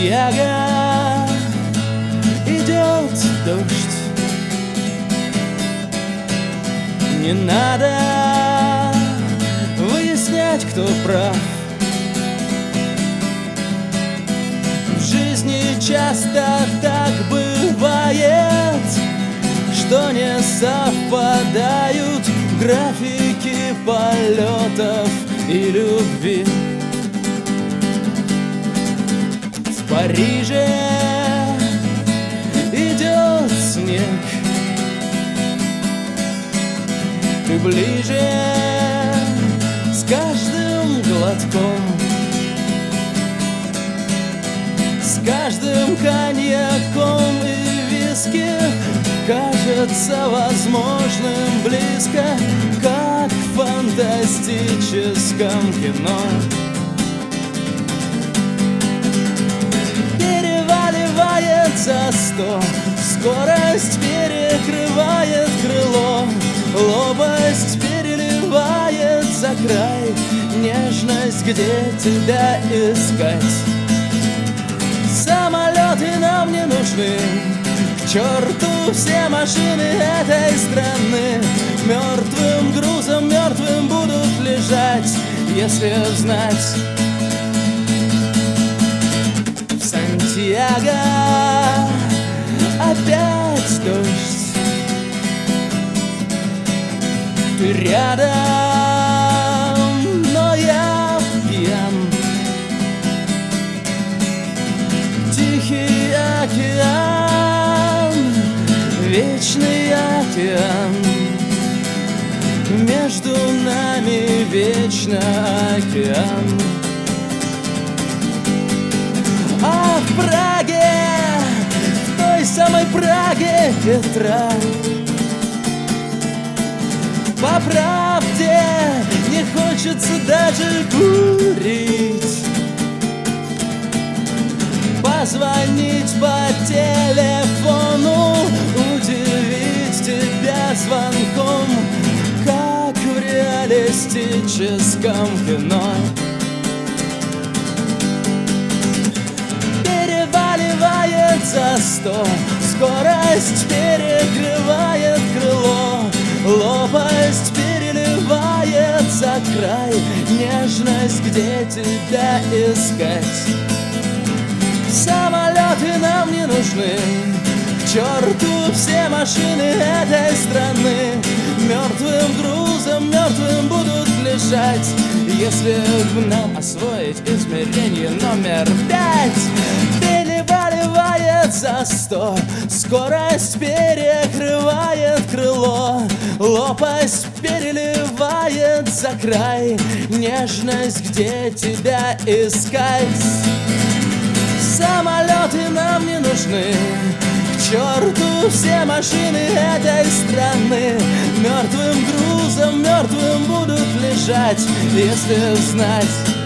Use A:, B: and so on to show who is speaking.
A: Сантьяго идет дождь. Не надо выяснять, кто прав. В жизни часто так бывает, что не совпадают графики полетов и любви. В Париже идет снег. Ты ближе с каждым глотком, с каждым коньяком и виски кажется возможным близко, как в фантастическом кино. Переваливает за 100, скорость перекрывает крыло, лобость переливает за край, нежность, где тебя искать. Самолеты нам не нужны, к черту все машины этой страны. Мертвым грузом, мертвым будут лежать, если знать. В Сантьяго опять дождь. Ты рядом, но я пьян. Тихий океан, вечный океан, между нами вечно океан. А в Праге, в той самой Праге Петра, по правде не хочется даже курить. Позвонить по телефону, удивить тебя звонком, как в реалистическом кино. Переваливает за 100, скорость перекрывает крыло, лопасть переливает за край, нежность, где тебя искать. Самолеты нам не нужны, к черту все машины этой страны. Мертвым грузом, мертвым будут лежать, если нам освоить измерение номер 5. Переваливает за 100, скорость перекрывает крыло, лопасть переливает за край, нежность, где тебя искать. Самолеты нам не нужны, к черту все машины этой страны. Мертвым грузом, мертвым будут лежать, если знать.